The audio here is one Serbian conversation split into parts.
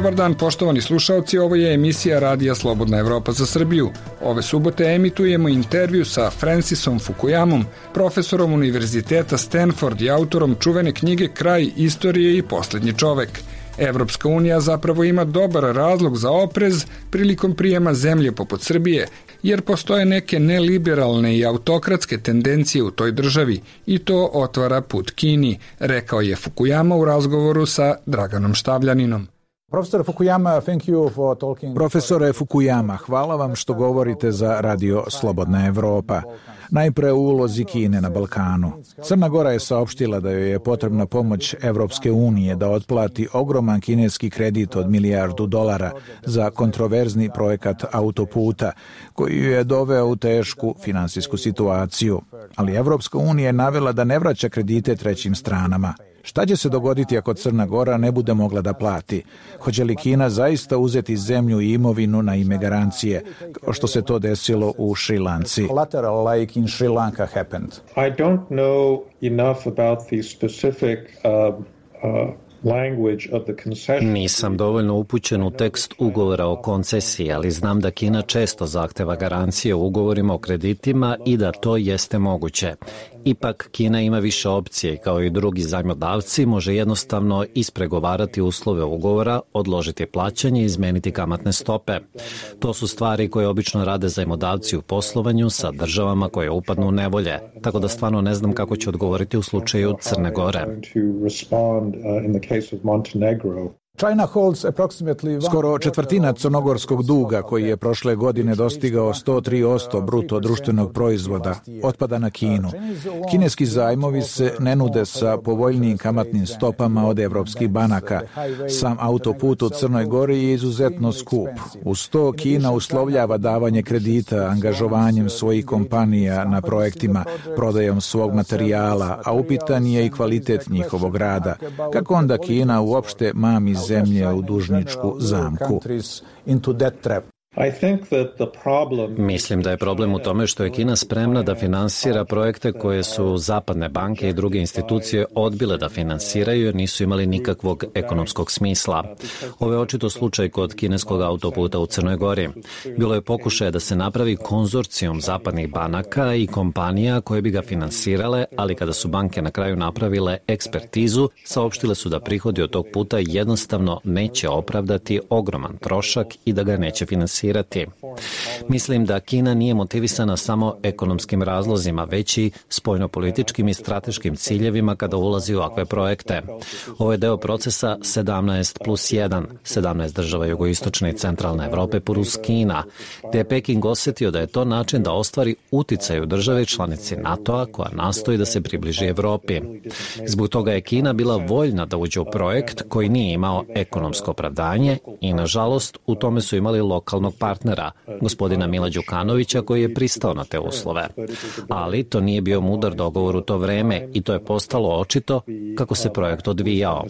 Dobar dan, poštovani slušalci, ovo je emisija Radija Slobodna Evropa za Srbiju. Ove subote emitujemo intervju sa Francisom Fukuyamom, profesorom Univerziteta Stanford i autorom čuvene knjige Kraj istorije i poslednji čovek. Evropska unija zapravo ima dobar razlog za oprez prilikom prijema zemlje poput Srbije, jer postoje neke neliberalne i autokratske tendencije u toj državi i to otvara put Kini, rekao je Fukuyama u razgovoru sa Draganom Štavljaninom. Profesore Fukuyama, hvala vam što govorite za Radio Slobodna Evropa. Najpre u ulozi Kine na Balkanu. Crna Gora je saopštila da joj je potrebna pomoć Evropske unije da otplati ogroman kineski kredit od $1 milijardu za kontroverzni projekat autoputa, koji ju je doveo u tešku finansijsku situaciju. Ali Evropska unija je navela da ne vraća kredite trećim stranama. Šta će se dogoditi ako Crna Gora ne bude mogla da plati? Hoće li Kina zaista uzeti zemlju i imovinu na ime garancije, kao što se to desilo u Šrilanci? I don't know enough about the specific Nisam dovoljno upućen u tekst ugovora o koncesiji, ali znam da Kina često zahteva garancije u ugovorima o kreditima i da to jeste moguće. Ipak, Kina ima više opcije i kao i drugi zajmodavci može jednostavno ispregovarati uslove ugovora, odložiti plaćanje i izmeniti kamatne stope. To su stvari koje obično rade zajmodavci u poslovanju sa državama koje upadnu u nevolje, tako da stvarno ne znam kako će odgovoriti u slučaju Crne Gore. Skoro četvrtina crnogorskog duga, koji je prošle godine dostigao 103% bruto društvenog proizvoda, otpada na Kinu. Kineski zajmovi se ne nude sa povoljnijim kamatnim stopama od evropskih banaka. Sam autoput u Crnoj Gori je izuzetno skup. Uz to Kina uslovljava davanje kredita angažovanjem svojih kompanija na projektima, prodajom svog materijala, a upitan je i kvalitet njihovog rada. Kako onda Kina uopšte mami zemlje u dužničku zamku? Mislim da je problem u tome što je Kina spremna da finansira projekte koje su zapadne banke i druge institucije odbile da finansiraju jer nisu imali nikakvog ekonomskog smisla. Ovo je očito slučaj kod kineskog autoputa u Crnoj Gori. Bilo je pokušaja da se napravi konzorcijum zapadnih banaka i kompanija koje bi ga finansirale, ali kada su banke na kraju napravile ekspertizu, saopštile su da prihodi od tog puta jednostavno neće opravdati ogroman trošak i da ga neće finansirati. Mislim da Kina nije motivisana samo ekonomskim razlozima, već i spoljnopolitičkim i strateškim ciljevima kada ulazi u ovakve projekte. Ovo je deo procesa 17+1, 17 država jugoistočne i centralne Evrope plus Kina, gde je Peking osetio da je to način da ostvari uticaj u države članici NATO-a koja nastoji da se približi Evropi. Zbog toga je Kina bila voljna da uđe u projekt koji nije imao ekonomsko opravdanje i, nažalost, u tome su imali lokalnog partnera, gospodina Mila Đukanovića, koji je pristao na te uslove. Ali to nije bio mudar dogovor u to vreme i to je postalo očito kako se projekt odvijao.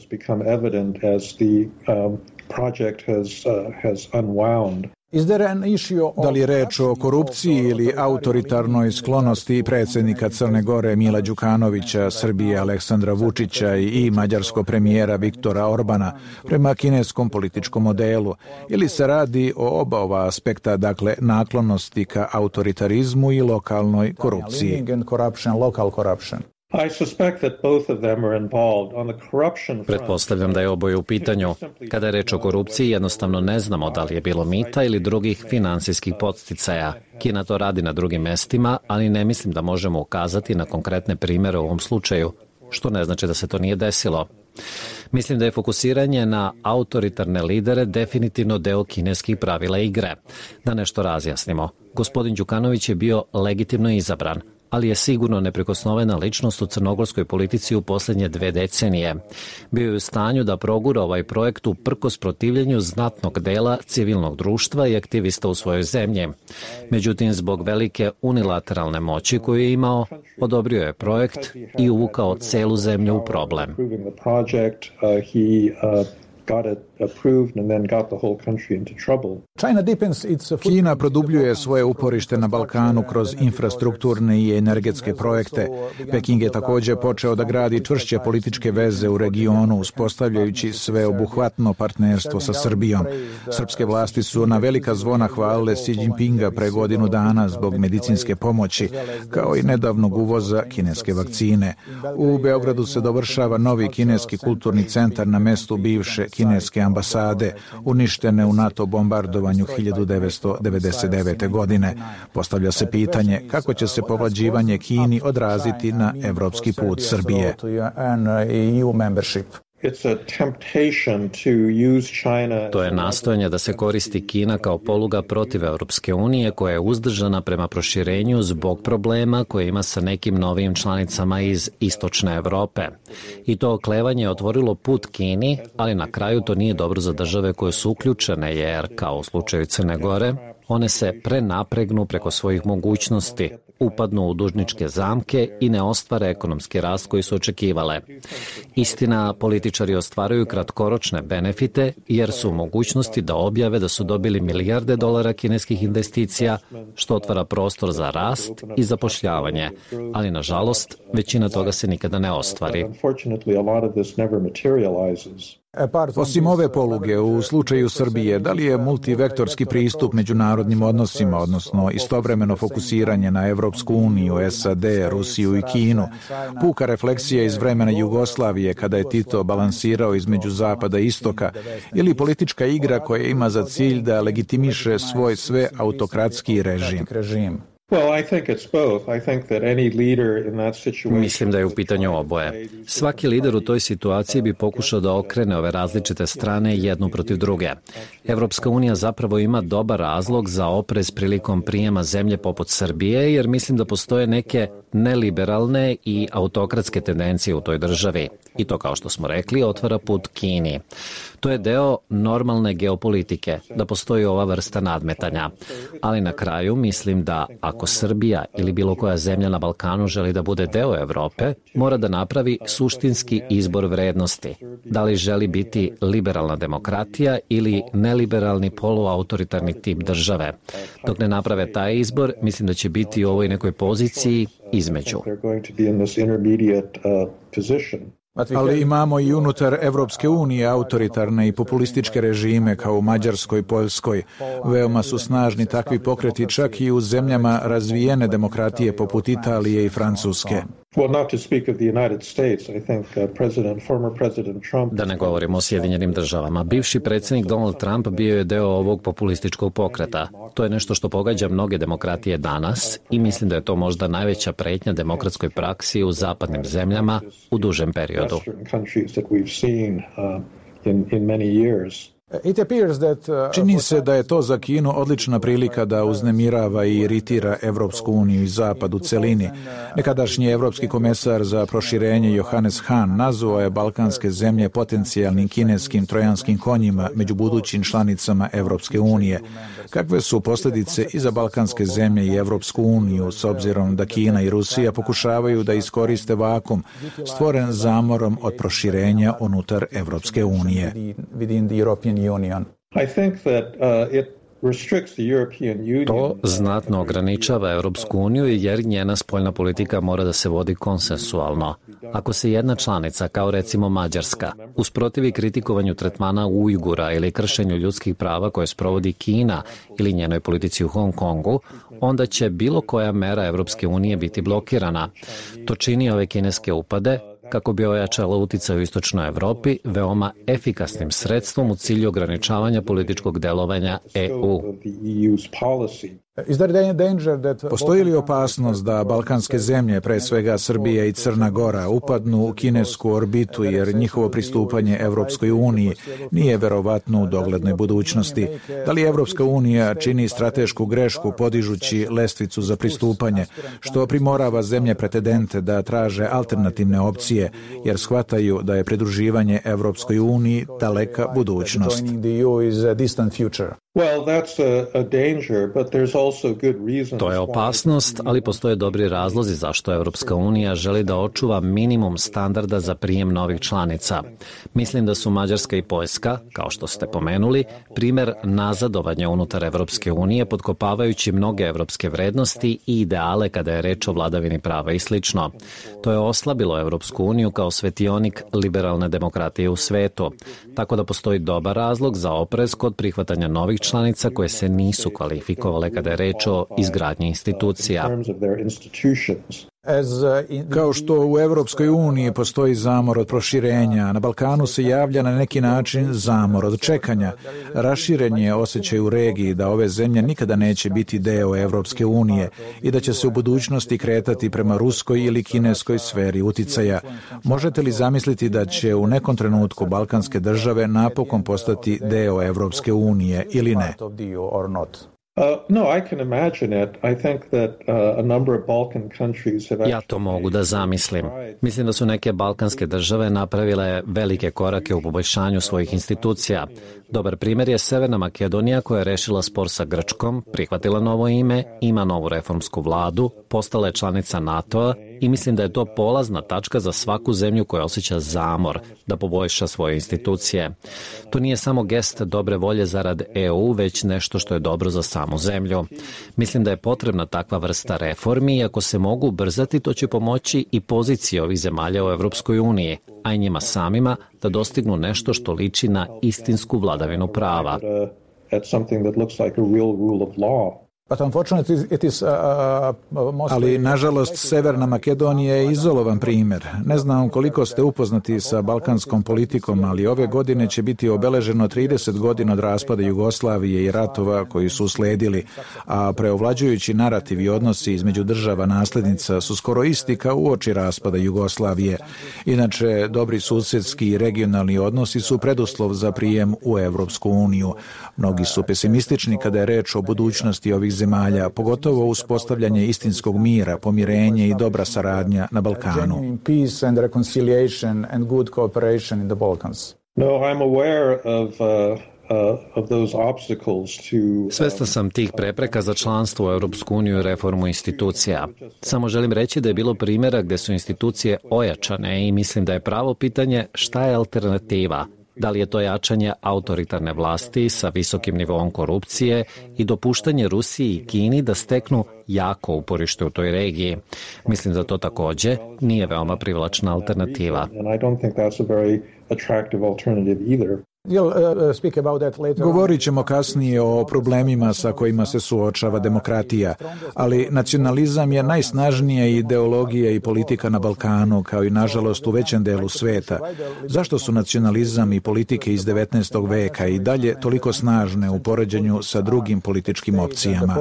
Da li je reč o korupciji ili autoritarnoj sklonosti predsjednika Crne Gore Mila Đukanovića, Srbije Aleksandra Vučića i mađarskog premijera Viktora Orbana prema kineskom političkom modelu? Ili se radi o oba ova aspekta, dakle naklonosti ka autoritarizmu i lokalnoj korupciji? Pretpostavljam da je oboje u pitanju. Kada je reč o korupciji, jednostavno ne znamo da li je bilo mita ili drugih finansijskih podsticaja. Kina to radi na drugim mestima, ali ne mislim da možemo ukazati na konkretne primere u ovom slučaju, što ne znači da se to nije desilo. Mislim da je fokusiranje na autoritarne lidere definitivno deo kineskih pravila igre. Da nešto razjasnimo. Gospodin Đukanović je bio legitimno izabran, ali je sigurno neprikosnovena ličnost u crnogorskoj politici u posljednje 2 decenije. Bio je u stanju da progura ovaj projekt uprkos protivljenju znatnog dela civilnog društva i aktivista u svojoj zemlji. Međutim, zbog velike unilateralne moći koju je imao, odobrio je projekt i uvukao celu zemlju u problem. Kina produbljuje svoje uporište na Balkanu kroz infrastrukturne i energetske projekte. Peking je također počeo da gradi čvršće političke veze u regionu, uspostavljajući sveobuhvatno partnerstvo sa Srbijom. Srpske vlasti su na velika zvona hvalile Xi Jinpinga pre godinu dana zbog medicinske pomoći, kao i nedavnog uvoza kineske vakcine. U Beogradu se dovršava novi kineski kulturni centar na mestu bivše kineske ambasade, uništene u NATO bombardovanju 1999. godine. Postavlja se pitanje kako će se povlađivanje Kini odraziti na evropski put Srbije. To je nastojanje da se koristi Kina kao poluga protiv Europske unije, koja je uzdržana prema proširenju zbog problema koje ima sa nekim novim članicama iz istočne Evrope. I to oklevanje je otvorilo put Kini, ali na kraju to nije dobro za države koje su uključene, jer, kao u slučaju Crne Gore, one se prenapregnu preko svojih mogućnosti, upadnu u dužničke zamke i ne ostvare ekonomski rast koji su očekivale. Istina, političari ostvaruju kratkoročne benefite jer su u mogućnosti da objave da su dobili milijarde dolara kineskih investicija, što otvara prostor za rast i zapošljavanje, ali nažalost većina toga se nikada ne ostvari. Osim ove poluge, u slučaju Srbije, da li je multivektorski pristup međunarodnim odnosima, odnosno istovremeno fokusiranje na Evropsku uniju, SAD, Rusiju i Kinu, puka refleksija iz vremena Jugoslavije kada je Tito balansirao između zapada i istoka, ili politička igra koja ima za cilj da legitimiše svoj sve autokratski režim? Mislim da je u pitanju oboje. Svaki lider u toj situaciji bi pokušao da okrene ove različite strane jednu protiv druge. Evropska unija zapravo ima dobar razlog za oprez prilikom prijema zemlje poput Srbije, jer mislim da postoje neke neliberalne i autokratske tendencije u toj državi. I to, kao što smo rekli, otvara put Kini. To je deo normalne geopolitike, da postoji ova vrsta nadmetanja. Ali na kraju mislim da ako Srbija ili bilo koja zemlja na Balkanu želi da bude deo Evrope, mora da napravi suštinski izbor vrednosti. Da li želi biti liberalna demokratija ili neliberalni poluautoritarni tip države. Dok ne naprave taj izbor, mislim da će biti u ovoj nekoj poziciji između. Ali imamo i unutar Evropske unije autoritarne i populističke režime kao u Mađarskoj, Poljskoj. Veoma su snažni takvi pokreti čak i u zemljama razvijene demokratije poput Italije i Francuske. Da ne govorimo o Sjedinjenim državama. Bivši predsjednik Donald Trump bio je deo ovog populističkog pokreta. To je nešto što pogađa mnoge demokratije danas i mislim da je to možda najveća pretnja demokratskoj praksi u zapadnim zemljama u dužem periodu. Čini se da je to za Kinu odlična prilika da uznemirava i iritira Evropsku uniju i Zapad u celini. Nekadašnji evropski komesar za proširenje Johannes Hahn nazvao je balkanske zemlje potencijalnim kineskim trojanskim konjima među budućim članicama Evropske unije. Kakve su posljedice i za balkanske zemlje i Evropsku uniju, s obzirom da Kina i Rusija pokušavaju da iskoriste vakum stvoren zamorom od proširenja unutar Evropske unije? To znatno ograničava Europsku uniju jer njena spoljna politika mora da se vodi konsensualno. Ako se jedna članica, kao recimo Mađarska, usprotivi kritikovanju tretmana Ujgura ili kršenju ljudskih prava koje sprovodi Kina ili njenoj politici u Hong Kongu, onda će bilo koja mera Europske unije biti blokirana. To čini ove kineske upade, kako bi ojačala uticaj u istočnoj Evropi, veoma efikasnim sredstvom u cilju ograničavanja političkog delovanja EU. Postoji li opasnost da balkanske zemlje, pre svega Srbija i Crna Gora, upadnu u kinesku orbitu jer njihovo pristupanje Evropskoj uniji nije verovatno u doglednoj budućnosti? Da li Evropska unija čini stratešku grešku podižući lestvicu za pristupanje, što primorava zemlje pretendente da traže alternativne opcije jer shvataju da je pridruživanje Evropskoj uniji daleka budućnost? To je opasnost, ali postoje dobri razlozi zašto Evropska unija želi da očuva minimum standarda za prijem novih članica. Mislim da su Mađarska i Poljska, kao što ste pomenuli, primer nazadovanja unutar Evropske unije, potkopavajući mnoge evropske vrednosti i ideale kada je reč o vladavini prava i slično. To je oslabilo Evropsku uniju kao svetionik liberalne demokratije u svetu, tako da postoji dobar razlog za oprez kod prihvatanja novih članica koje se nisu kvalifikovale kada je reč o izgradnji institucija. Kao što u Evropskoj uniji postoji zamor od proširenja, na Balkanu se javlja na neki način zamor od čekanja. Raširen je osjećaj u regiji da ove zemlje nikada neće biti deo Evropske unije i da će se u budućnosti kretati prema ruskoj ili kineskoj sferi uticaja. Možete li zamisliti da će u nekom trenutku balkanske države napokon postati deo Evropske unije ili ne? Ja to mogu da zamislim. Mislim da su neke balkanske države napravile velike korake u poboljšanju svojih institucija. Dobar primjer je Severna Makedonija koja je rešila spor sa Grčkom, prihvatila novo ime, ima novu reformsku vladu, postala je članica NATO-a i mislim da je to polazna tačka za svaku zemlju koja osjeća zamor da poboljša svoje institucije. To nije samo gest dobre volje zarad EU, već nešto što je dobro za samu zemlju. Mislim da je potrebna takva vrsta reformi i ako se mogu ubrzati, to će pomoći i poziciji ovih zemalja u Evropskoj uniji, a i njima samima da dostignu nešto što liči na istinsku vladavinu prava. Ali, nažalost, Severna Makedonija je izolovan primjer. Ne znam koliko ste upoznati sa balkanskom politikom, ali ove godine će biti obeleženo 30 godina od raspada Jugoslavije i ratova koji su usledili, a preovlađujući narativ i odnosi između država naslednica su skoro isti kao uoči raspada Jugoslavije. Inače, dobri susjedski i regionalni odnosi su preduslov za prijem u Evropsku uniju. Mnogi su pesimistični kada je reč o budućnosti ovih zemalja, pogotovo uspostavljanje istinskog mira, pomirenje i dobra saradnja na Balkanu. Svestan sam tih prepreka za članstvo u Evropsku uniju i reformu institucija. Samo želim reći da je bilo primjera gde su institucije ojačane i mislim da je pravo pitanje šta je alternativa. Da li je to jačanje autoritarne vlasti sa visokim nivoom korupcije i dopuštanje Rusiji i Kini da steknu jako uporište u toj regiji? Mislim da to takođe nije veoma privlačna alternativa. Govorit ćemo kasnije o problemima sa kojima se suočava demokratija, ali nacionalizam je najsnažnija ideologija i politika na Balkanu, kao i nažalost u većem delu sveta. Zašto su nacionalizam i politike iz 19. veka i dalje toliko snažne u poređenju sa drugim političkim opcijama?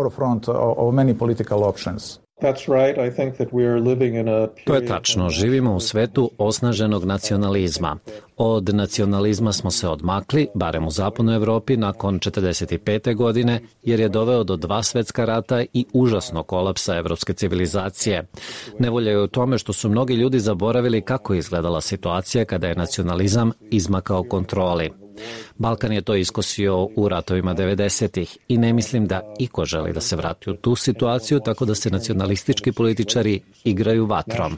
To je tačno. Živimo u svetu osnaženog nacionalizma. Od nacionalizma smo se odmakli, barem u zapadnoj Evropi, nakon 1945. godine, jer je doveo do 2 svetska rata i užasnog kolapsa evropske civilizacije. Nevolja je u tome što su mnogi ljudi zaboravili kako je izgledala situacija kada je nacionalizam izmakao kontroli. Balkan je to iskosio u ratovima 90-ih i ne mislim da iko želi da se vrati u tu situaciju, tako da se nacionalistički političari igraju vatrom.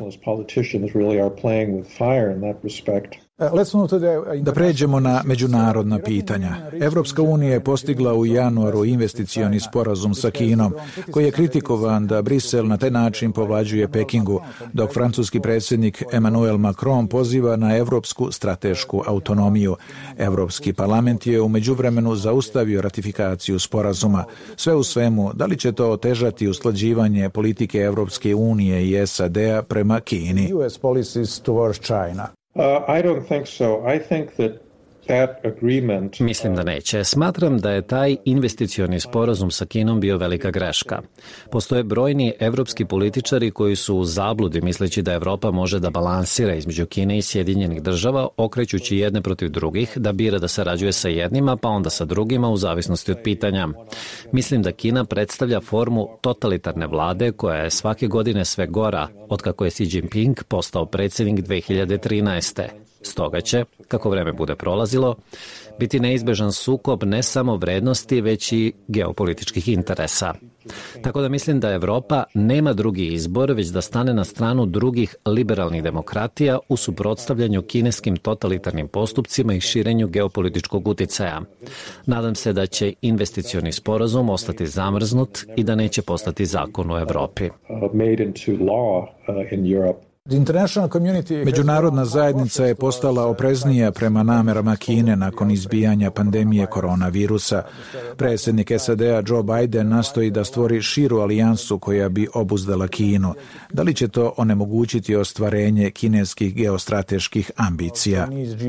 Da pređemo na međunarodna pitanja. Evropska unija je postigla u januaru investicioni sporazum sa Kinom, koji je kritikovan da Brisel na taj način povlađuje Pekingu, dok francuski predsjednik Emmanuel Macron poziva na evropsku stratešku autonomiju. Evropski parlament je u međuvremenu zaustavio ratifikaciju sporazuma. Sve u svemu, da li će to otežati usklađivanje politike Evropske unije i SAD-a prema Kini? I don't think so. I think that Mislim da neće. Smatram da je taj investicioni sporazum sa Kinom bio velika greška. Postoje brojni evropski političari koji su u zabludi misleći da Evropa može da balansira između Kine i Sjedinjenih država, okrećući jedne protiv drugih, da bira da sarađuje sa jednima pa onda sa drugima u zavisnosti od pitanja. Mislim da Kina predstavlja formu totalitarne vlade koja je svake godine sve gora otkako je Xi Jinping postao predsjednik 2013. Stoga će, kako vreme bude prolazilo, biti neizbežan sukob ne samo vrednosti, već i geopolitičkih interesa. Tako da mislim da Evropa nema drugi izbor, već da stane na stranu drugih liberalnih demokratija u suprotstavljanju kineskim totalitarnim postupcima i širenju geopolitičkog uticaja. Nadam se da će investicioni sporazum ostati zamrznut i da neće postati zakon u Evropi. Međunarodna zajednica je postala opreznija prema namerama Kine nakon izbijanja pandemije koronavirusa. Predsjednik SAD-a Joe Biden nastoji da stvori širu alijansu koja bi obuzdala Kinu. Da li će to onemogućiti ostvarenje kineskih geostrateških ambicija?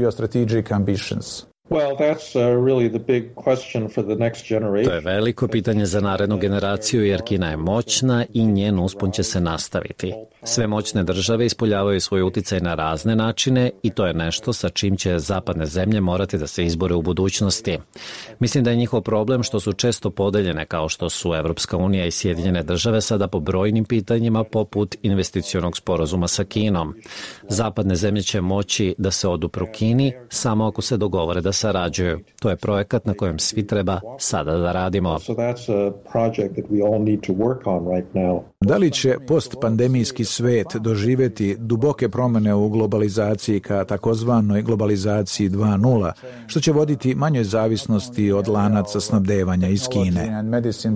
To je veliko pitanje za narednu generaciju jer Kina je moćna i njen uspon će se nastaviti. Sve moćne države ispoljavaju svoj uticaj na razne načine i to je nešto sa čim će zapadne zemlje morati da se izbore u budućnosti. Mislim da je njihov problem što su često podeljene kao što su Evropska unija i Sjedinjene države sada po brojnim pitanjima poput investicionog sporazuma sa Kinom. Zapadne zemlje će moći da se odupru Kini samo ako se dogovore da sarađuju. To je projekat na kojem svi treba sada da radimo. Da li će postpandemijski svet doživjeti duboke promjene u globalizaciji ka takozvanoj globalizaciji 2.0, što će voditi manjoj zavisnosti od lanaca snabdevanja iz Kine?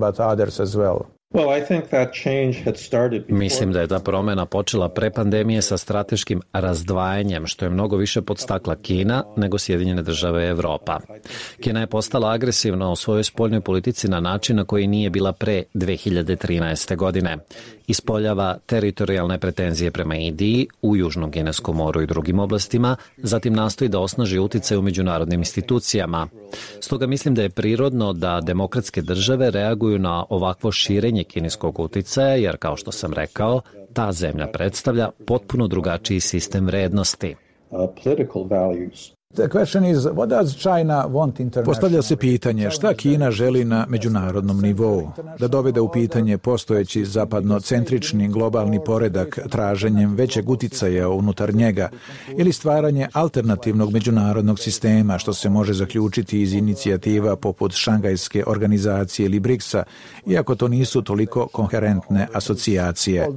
Mislim da je ta promjena počela pre pandemije sa strateškim razdvajanjem, što je mnogo više podstakla Kina nego Sjedinjene države i Evropa. Kina je postala agresivna u svojoj spoljnoj politici na način na koji nije bila pre 2013. godine. Ispoljava teritorijalne pretenzije prema Indiji, u Južnom Kineskom moru i drugim oblastima, zatim nastoji da osnaži uticaj u međunarodnim institucijama. Stoga mislim da je prirodno da demokratske države reaguju na ovakvo širenje kineskog uticaja, jer kao što sam rekao, ta zemlja predstavlja potpuno drugačiji sistem vrednosti. Postavlja se pitanje šta Kina želi na međunarodnom nivou, da dovede u pitanje postojeći zapadnocentrični globalni poredak traženjem većeg uticaja unutar njega ili stvaranje alternativnog međunarodnog sistema što se može zaključiti iz inicijativa poput Šangajske organizacije ili BRICS-a, iako to nisu toliko koherentne asocijacije.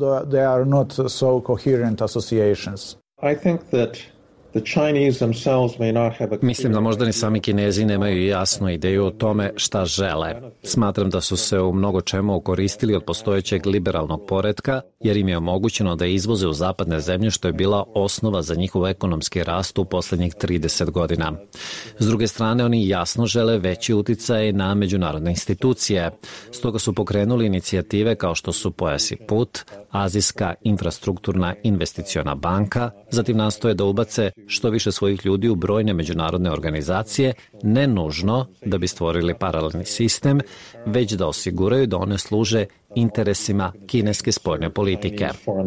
Mislim da možda ni sami Kinezi nemaju jasnu ideju o tome šta žele. Smatram da su se u mnogo čemu okoristili od postojećeg liberalnog poretka, jer im je omogućeno da izvoze u zapadne zemlje što je bila osnova za njihov ekonomski rast u poslednjih 30 godina. S druge strane, oni jasno žele veći uticaj na međunarodne institucije. Stoga su pokrenuli inicijative kao što su Pojas i put, Azijska infrastrukturna investiciona banka, zatim nastoje da ubace što više svojih ljudi u brojne međunarodne organizacije, ne nužno da bi stvorili paralelni sistem, već da osiguraju da one služe interesima kineske spoljne politike.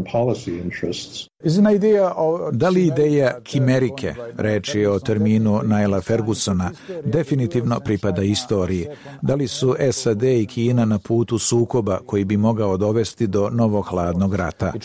Da li ideja kimerike, reč je o terminu Niela Fergusona, definitivno pripada istoriji? Da li su SAD i Kina na putu sukoba koji bi mogao dovesti do novog hladnog rata?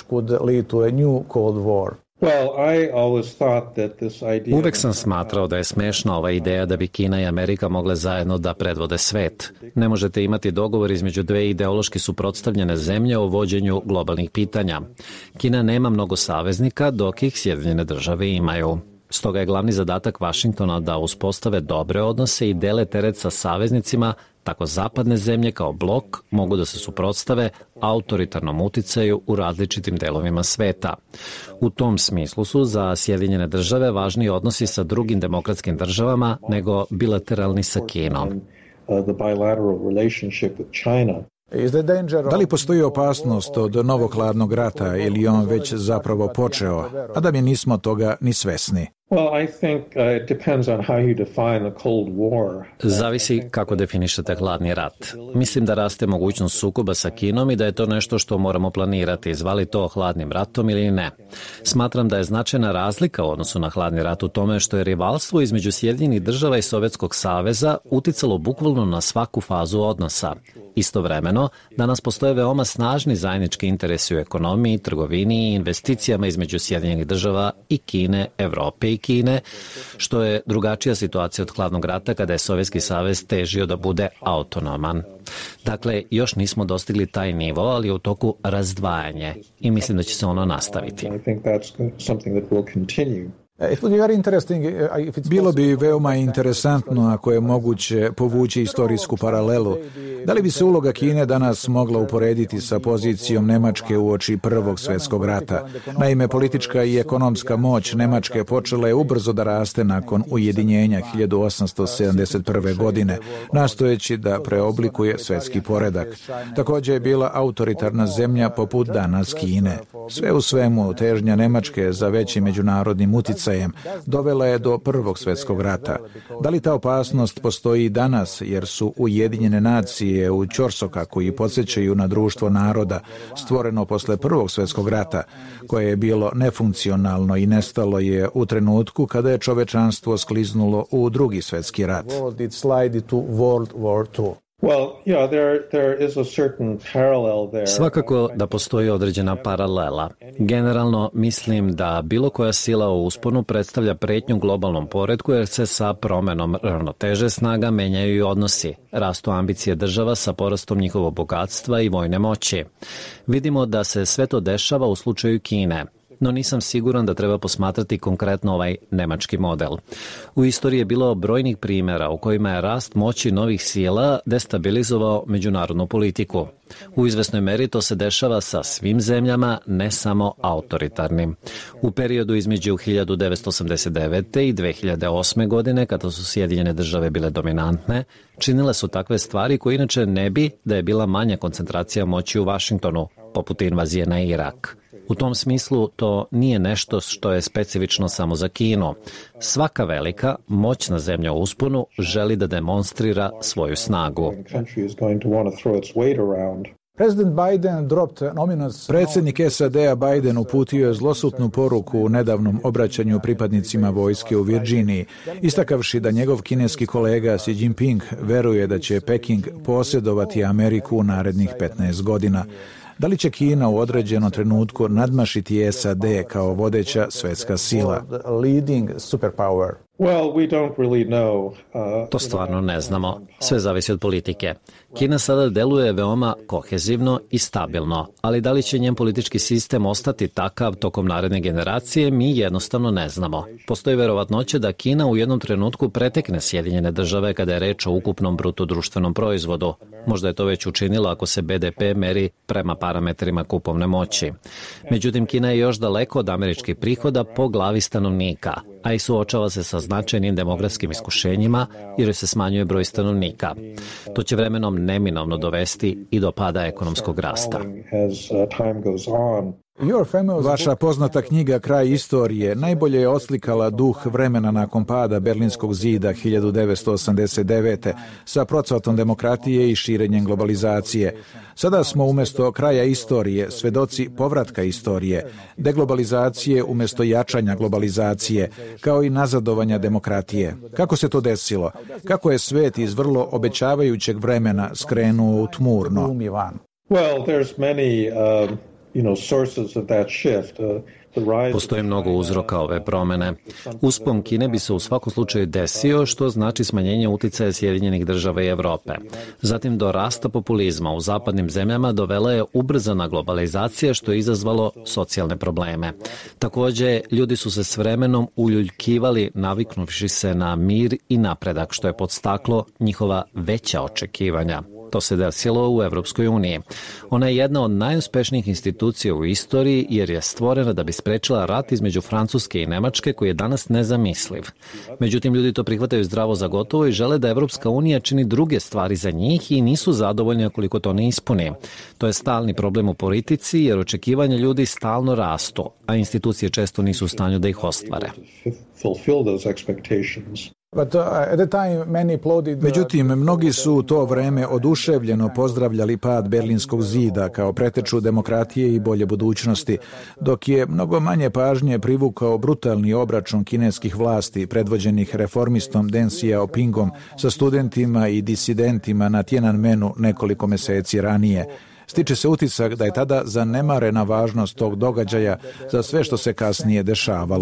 Uvek sam smatrao da je smešna ova ideja da bi Kina i Amerika mogle zajedno da predvode svet. Ne možete imati dogovor između dve ideološki suprotstavljene zemlje o vođenju globalnih pitanja. Kina nema mnogo saveznika, dok ih Sjedinjene države imaju. Stoga je glavni zadatak Vašingtona da uspostave dobre odnose i dele teret sa saveznicima, tako zapadne zemlje kao blok mogu da se suprotstave autoritarnom uticaju u različitim delovima sveta. U tom smislu su za Sjedinjene države važniji odnosi sa drugim demokratskim državama nego bilateralni sa Kinom. Da li postoji opasnost od novog hladnog rata ili on već zapravo počeo, a da mi nismo toga ni svesni? Zavisi kako definišete hladni rat. Mislim da raste mogućnost sukoba sa Kinom i da je to nešto što moramo planirati, zvali to hladnim ratom ili ne. Smatram da je značajna razlika u odnosu na hladni rat u tome što je rivalstvo između Sjedinjenih država i Sovjetskog saveza uticalo bukvalno na svaku fazu odnosa. Istovremeno, danas postoje veoma snažni zajednički interesi u ekonomiji, trgovini i investicijama između Sjedinjenih država i Kine, Evrope i Kine, što je drugačija situacija od hladnog rata kada je Sovjetski savez težio da bude autonoman. Dakle, još nismo dostigli taj nivo, ali je u toku razdvajanje i mislim da će se ono nastaviti. Bilo bi veoma interesantno ako je moguće povući istorijsku paralelu. Da li bi se uloga Kine danas mogla uporediti sa pozicijom Nemačke uoči Prvog svjetskog rata? Naime, politička i ekonomska moć Nemačke počela je ubrzo da raste nakon ujedinjenja 1871. godine, nastojeći da preoblikuje svjetski poredak. Također je bila autoritarna zemlja poput danas Kine. Sve u svemu, težnja Nemačke za većim međunarodnim uticajem dovela je do Prvog svjetskog rata. Da li ta opasnost postoji i danas, jer su Ujedinjene nacije u ćorsokaku i podsjećaju na društvo naroda stvoreno posle Prvog svjetskog rata, koje je bilo nefunkcionalno i nestalo je u trenutku kada je čovečanstvo skliznulo u Drugi svjetski rat. Svakako da postoji određena paralela. Generalno mislim da bilo koja sila u usponu predstavlja pretnju globalnom poretku jer se sa promenom ravnoteže snaga menjaju i odnosi. Rastu ambicije država sa porastom njihovog bogatstva i vojne moći. Vidimo da se sve to dešava u slučaju Kine. No nisam siguran da treba posmatrati konkretno ovaj nemački model. U istoriji je bilo brojnih primjera u kojima je rast moći novih sila destabilizovao međunarodnu politiku. U izvesnoj meri to se dešava sa svim zemljama, ne samo autoritarnim. U periodu između 1989. i 2008. godine, kada su Sjedinjene države bile dominantne, činile su takve stvari koje inače ne bi da je bila manja koncentracija moći u Vašingtonu, poput invazije na Irak. U tom smislu to nije nešto što je specifično samo za Kinu. Svaka velika, moćna zemlja u usponu želi da demonstrira svoju snagu. Predsjednik SAD-a Biden uputio je zlosutnu poruku u nedavnom obraćanju pripadnicima vojske u Virginiji, istakavši da njegov kineski kolega Xi Jinping veruje da će Peking posjedovati Ameriku u narednih 15 godina. Da li će Kina u određenom trenutku nadmašiti SAD kao vodeća svjetska sila? To stvarno ne znamo. Sve zavisi od politike. Kina sada deluje veoma kohezivno i stabilno, ali da li će njen politički sistem ostati takav tokom naredne generacije, mi jednostavno ne znamo. Postoji verovatnoća da Kina u jednom trenutku pretekne Sjedinjene države kada je reč o ukupnom bruto društvenom proizvodu. Možda je to već učinilo ako se BDP meri prema parametrima kupovne moći. Međutim, Kina je još daleko od američkih prihoda po glavi stanovnika, a i suočava se sa značajnim demografskim iskušenjima jer se smanjuje broj stanovnika. To će vremenom neminovno dovesti i do pada ekonomskog rasta. Vaša poznata knjiga Kraj istorije najbolje je oslikala duh vremena nakon pada Berlinskog zida 1989. sa procvatom demokratije i širenjem globalizacije. Sada smo umjesto kraja istorije svedoci povratka istorije, deglobalizacije umjesto jačanja globalizacije, kao i nazadovanja demokratije. Kako se to desilo? Kako je svet iz vrlo obećavajućeg vremena skrenuo u tmurno? Well, there's many sources of that shift. Postoji mnogo uzroka ove promene. Uspon Kine bi se u svakom slučaju desio, što znači smanjenje uticaja Sjedinjenih država i Evrope. Zatim do rasta populizma u zapadnim zemljama dovela je ubrzana globalizacija, što je izazvalo socijalne probleme. Također, ljudi su se s vremenom uljuljkivali naviknuvši se na mir i napredak, što je podstaklo njihova veća očekivanja. To se desilo u Evropskoj uniji. Ona je jedna od najuspešnijih institucija u istoriji jer je stvorena da bi sprečila rat između Francuske i Nemačke koji je danas nezamisliv. Međutim, ljudi to prihvataju zdravo za gotovo i žele da Evropska unija čini druge stvari za njih i nisu zadovoljni ukoliko to ne ispuni. To je stalni problem u politici jer očekivanja ljudi stalno rastu, a institucije često nisu u stanju da ih ostvare. Međutim, mnogi su u to vreme oduševljeno pozdravljali pad Berlinskog zida kao preteču demokratije i bolje budućnosti, dok je mnogo manje pažnje privukao brutalni obračun kineskih vlasti predvođenih reformistom Deng Xiaopingom sa studentima i disidentima na Tiananmenu nekoliko meseci ranije. Stiče se utisak da je tada zanemarena važnost tog događaja za sve što se kasnije dešavalo.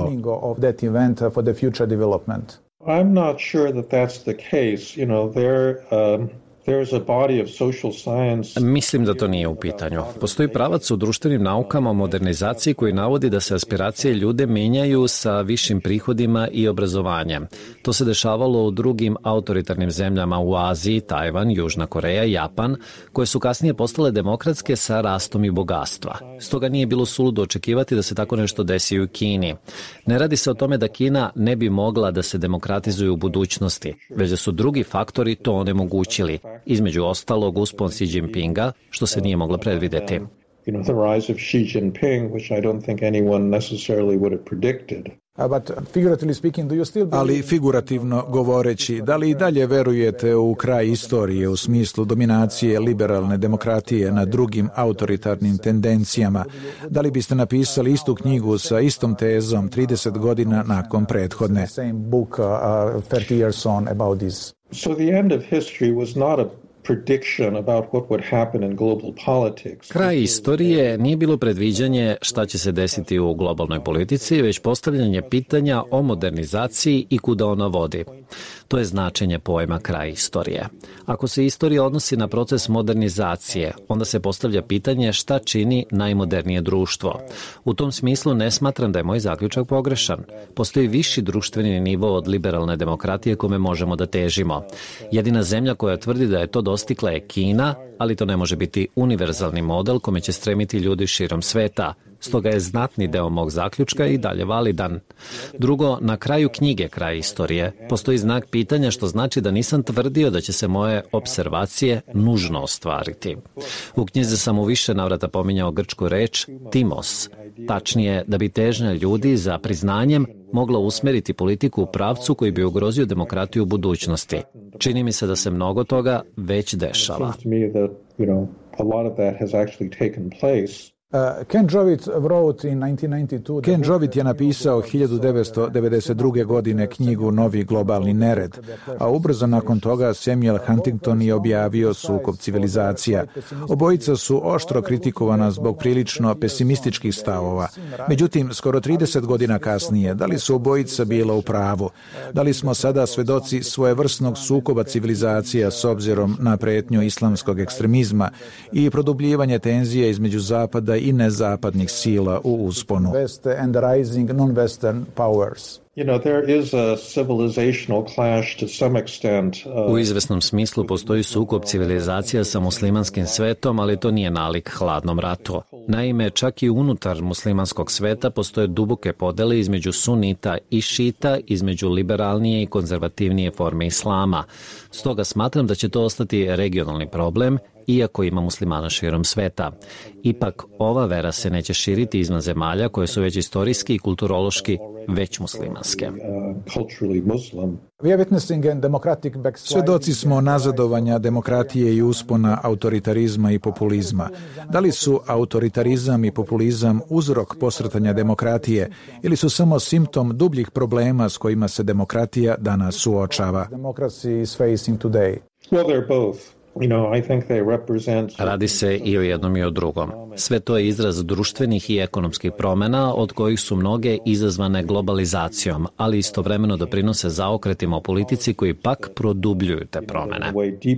I'm not sure that that's the case. You know, there's a body of social science. Mislim da to nije u pitanju. Postoji pravac u društvenim naukama o modernizaciji koji navodi da se aspiracije ljude menjaju sa višim prihodima i obrazovanjem. To se dešavalo u drugim autoritarnim zemljama u Aziji, Tajvan, Južna Koreja, Japan, koje su kasnije postale demokratske sa rastom i bogatstva. Stoga nije bilo suludo očekivati da se tako nešto desi u Kini. Ne radi se o tome da Kina ne bi mogla da se demokratizuje u budućnosti, već da su drugi faktori to onemogućili. Između ostalog uspon Xi Jinpinga, što se nije moglo predvideti. You know, the rise of Xi Jinping, which I don't think anyone necessarily would have predicted. Ali figurativno govoreći, da li i dalje verujete u kraj istorije u smislu dominacije liberalne demokratije nad drugim autoritarnim tendencijama? Da li biste napisali istu knjigu sa istom tezom 30 godina nakon prethodne? So the end of history was not a prediction about what would happen in global politics. Kraj istorije nije bilo predviđanje šta će se desiti u globalnoj politici, već postavljanje pitanja o modernizaciji i kuda ona vodi. To je značenje pojma kraj istorije. Ako se istorija odnosi na proces modernizacije, onda se postavlja pitanje šta čini najmodernije društvo. U tom smislu ne smatram da je moj zaključak pogrešan. Postoji viši društveni nivo od liberalne demokratije kome možemo da težimo. Jedina zemlja koja tvrdi da je to dostigla je Kina, ali to ne može biti univerzalni model kome će stremiti ljudi širom sveta. Stoga je znatni deo mog zaključka i dalje validan. Drugo, na kraju knjige Kraj istorije postoji znak pitanja, što znači da nisam tvrdio da će se moje observacije nužno ostvariti. U knjizi sam u više navrata pominjao grčku reč timos, tačnije da bi težnja ljudi za priznanjem mogla usmeriti politiku u pravcu koji bi ugrozio demokratiju u budućnosti. Čini mi se da se mnogo toga već dešava. Ken Jovit je napisao 1992. godine knjigu Novi globalni nered, a ubrzo nakon toga Samuel Huntington je objavio Sukob civilizacija. Obojica su oštro kritikovana zbog prilično pesimističkih stavova. Međutim, skoro 30 godina kasnije, da li su obojica bila u pravu? Da li smo sada svedoci svojevrsnog sukoba civilizacija s obzirom na pretnju islamskog ekstremizma i produbljivanje tenzije između zapada i nezapadnih sila u usponu? U izvesnom smislu postoji sukob civilizacija sa muslimanskim svetom, ali to nije nalik hladnom ratu. Naime, čak i unutar muslimanskog sveta postoje duboke podele između sunita i šita, između liberalnije i konzervativnije forme islama. Stoga smatram da će to ostati regionalni problem, iako ima muslimana širom sveta. Ipak, ova vera se neće širiti izvan zemalja koje su već istorijski i kulturološki već muslimanske. Svedoci smo nazadovanja demokratije i uspona autoritarizma i populizma. Da li su autoritarizam i populizam uzrok posrtanja demokratije ili su samo simptom dubljih problema s kojima se demokratija danas suočava? Radi se i o jednom i o drugom. Sve to je izraz društvenih i ekonomskih promena, od kojih su mnoge izazvane globalizacijom, ali istovremeno doprinose zaokretima u politici koji pak produbljuju te promene.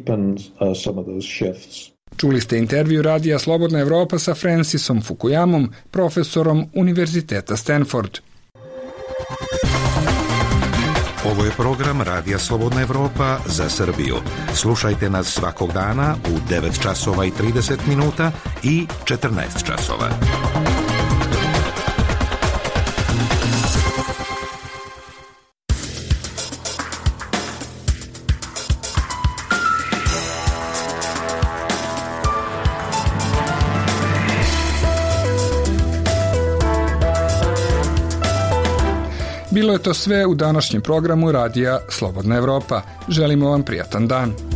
Čuli ste intervju Radija Slobodna Evropa sa Francisom Fukuyamom, profesorom Univerziteta Stanford. Ovo je program Radija Slobodna Evropa za Srbiju. Slušajte nas svakog dana u 9 časova i 30 minuta i 14 časova. Bilo je to sve u današnjem programu Radija Slobodna Evropa. Želimo vam prijatan dan.